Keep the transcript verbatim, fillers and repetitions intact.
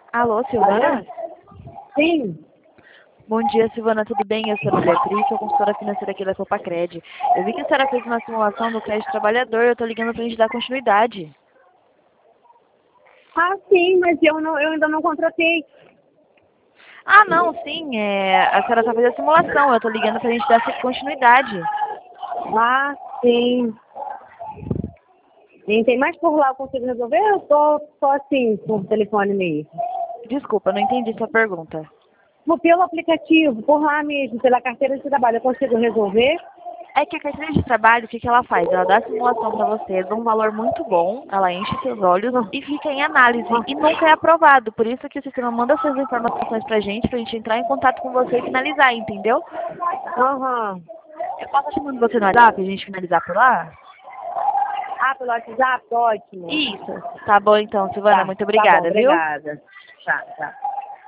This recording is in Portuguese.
Alô, Silvana? Sim. Bom dia, Silvana, tudo bem? Eu sou a Beatriz, sou consultora financeira aqui da Copacred. Eu vi que a senhora fez uma simulação do crédito trabalhador, eu tô ligando pra gente dar continuidade. Ah, sim, mas eu, não, eu ainda não contratei. Ah, não, sim, é, a senhora só fez a simulação, eu tô ligando pra gente dar continuidade. Ah, sim. E tem mais por lá eu consigo resolver? Eu tô só assim, por telefone mesmo. Desculpa, não entendi sua pergunta. Pelo aplicativo, por lá mesmo, pela carteira de trabalho, eu consigo resolver? É que a carteira de trabalho, o que, que ela faz? Ela dá a simulação para vocês, um valor muito bom, ela enche seus olhos e fica em análise e nunca é aprovado. Por isso que o sistema manda essas informações pra gente, pra gente entrar em contato com você e finalizar, entendeu? Aham. Eu posso te mandar você no WhatsApp e a gente finalizar por lá? Ah, pelo WhatsApp? Ótimo. Isso. Tá bom então, Silvana, Tá, muito tá bom, obrigada, viu? obrigada. Tá, tá.